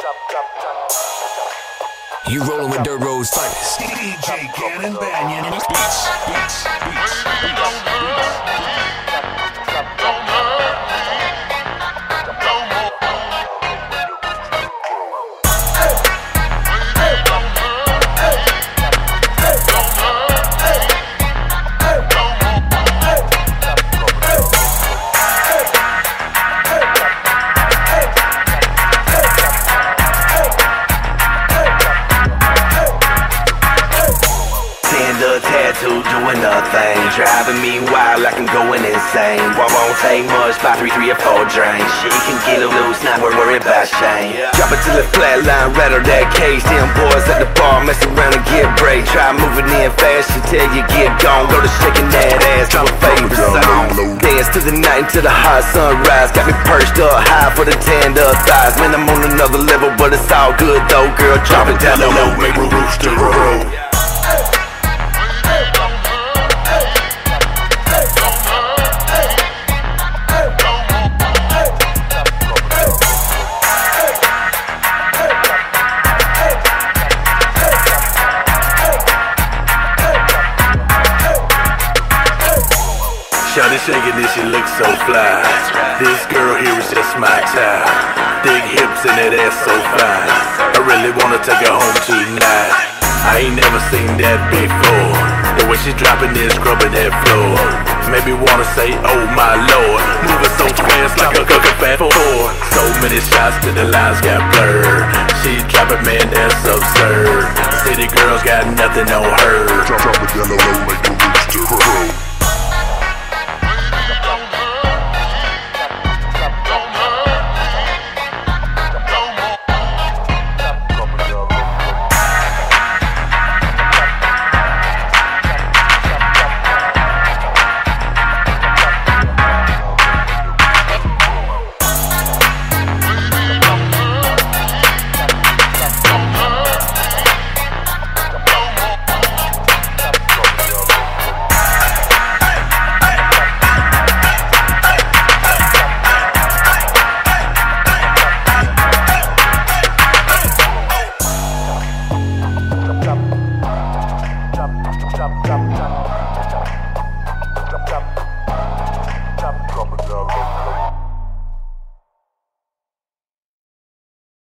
You rolling with Dirt Road's finest. DJ Cannon Banyan. Beats. Tattoo doing nothing, driving me wild like I'm going insane. Won't take much, about three or four drinks. She can get a loose, not worry about shame. Drop it till the flatline, rattle that case. Them boys at the bar mess around and get break. Try moving in fast until you get gone. Go to shaking that ass to a favorite song. Dance to the night until the hot sunrise. Got me perched up high for the tanned up thighs. Man, I'm on another level, but it's all good though. Girl, drop it down low, make me rooster roll. Shawty shaking this, she looks so fly. This girl here is just my type. Big hips and that ass so fine. I really wanna take her home tonight. I ain't never seen that before. The way she dropping this, scrubbing that floor. Maybe wanna say, oh my lord. Moving so fast like a fat four. So many shots that the lines got blurred. She dropping, man, that's absurd. City girls got nothing on her. Drop it down the low, make the rooster crow. Drop.